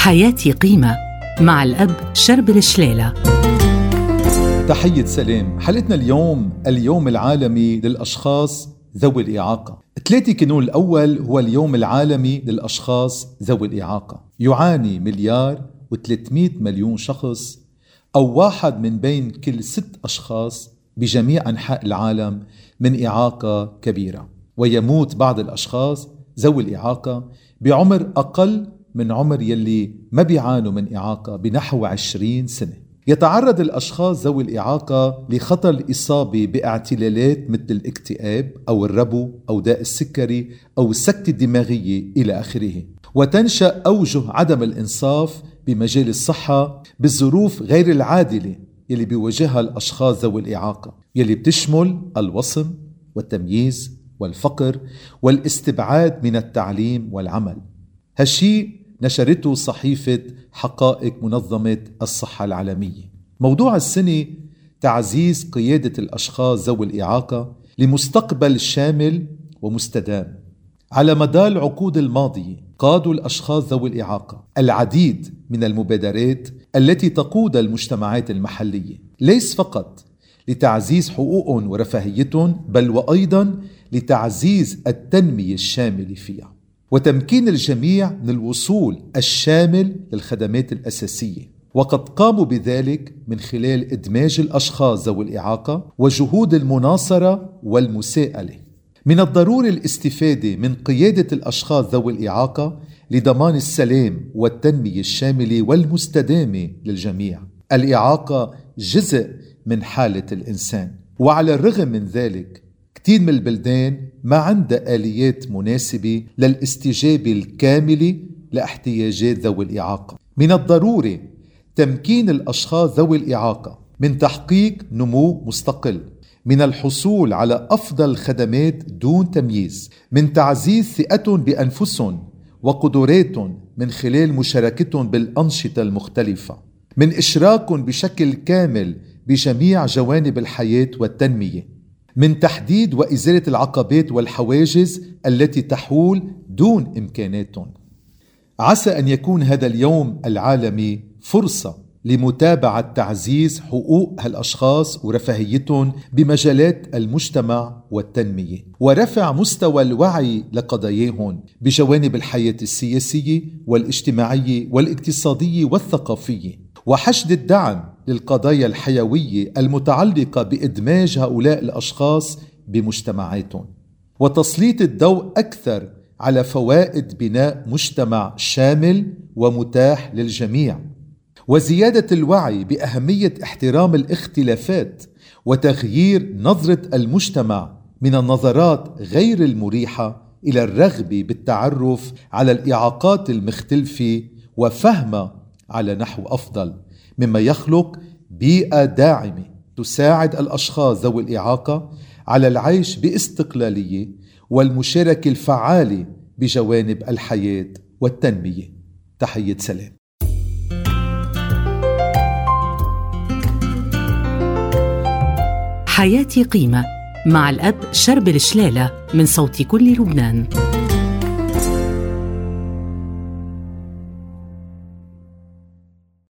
حياتي قيمة مع الأب شربل الشلالة. تحية سلام. حلقتنا اليوم العالمي للأشخاص ذوي الإعاقة. 3 كانون الأول هو اليوم العالمي للأشخاص ذوي الإعاقة. يعاني 1,300,000,000 شخص، أو 1 من بين كل 6 أشخاص بجميع أنحاء العالم من إعاقة كبيرة. ويموت بعض الأشخاص ذوي الإعاقة بعمر أقل من عمر يلي ما بيعانوا من إعاقة بنحو 20 سنة. يتعرض الأشخاص ذوي الإعاقة لخطر الإصابة باعتلالات مثل الاكتئاب أو الربو أو داء السكري أو السكتة الدماغية إلى آخره. وتنشأ أوجه عدم الإنصاف بمجال الصحة بالظروف غير العادلة يلي بيواجهها الأشخاص ذوي الإعاقة، يلي بتشمل الوصم والتمييز والفقر والاستبعاد من التعليم والعمل. هالشي نشرته صحيفة حقائق منظمة الصحة العالمية. موضوع السنة تعزيز قيادة الأشخاص ذوي الإعاقة لمستقبل شامل ومستدام. على مدار العقود الماضية قادوا الأشخاص ذوي الإعاقة العديد من المبادرات التي تقودها المجتمعات المحلية، ليس فقط لتعزيز حقوقهم ورفاهيتهم، بل وأيضا لتعزيز التنمية الشاملة فيها وتمكين الجميع من الوصول الشامل للخدمات الأساسية. وقد قاموا بذلك من خلال إدماج الأشخاص ذوي الإعاقة وجهود المناصرة والمساءلة. من الضروري الاستفادة من قيادة الأشخاص ذوي الإعاقة لضمان السلام والتنمية الشاملة والمستدامة للجميع. الإعاقة جزء من حالة الإنسان، وعلى الرغم من ذلك كتير من البلدان ما عندها آليات مناسبة للاستجابة الكاملة لاحتياجات ذوي الإعاقة. من الضروري تمكين الأشخاص ذوي الإعاقة من تحقيق نمو مستقل، من الحصول على أفضل خدمات دون تمييز، من تعزيز ثقتهم بأنفسهم وقدراتهم من خلال مشاركتهم بالأنشطة المختلفة، من إشراكهم بشكل كامل بجميع جوانب الحياة والتنمية، من تحديد وإزالة العقبات والحواجز التي تحول دون إمكاناتهم. عسى أن يكون هذا اليوم العالمي فرصة لمتابعة تعزيز حقوق هالأشخاص ورفاهيتهم بمجالات المجتمع والتنمية، ورفع مستوى الوعي لقضاياهم بجوانب الحياة السياسية والاجتماعية والاقتصادية والثقافية، وحشد الدعم للقضايا الحيوية المتعلقة بإدماج هؤلاء الأشخاص بمجتمعاتهم، وتسليط الضوء أكثر على فوائد بناء مجتمع شامل ومتاح للجميع، وزيادة الوعي بأهمية احترام الاختلافات وتغيير نظرة المجتمع من النظرات غير المريحة إلى الرغبة بالتعرف على الإعاقات المختلفة وفهمها على نحو أفضل، مما يخلق بيئة داعمة تساعد الأشخاص ذوي الإعاقة على العيش باستقلالية والمشاركة الفعالة بجوانب الحياة والتنمية. تحية سلام. حياتي قيمة مع الأب شربل الشلالة من صوت كل لبنان.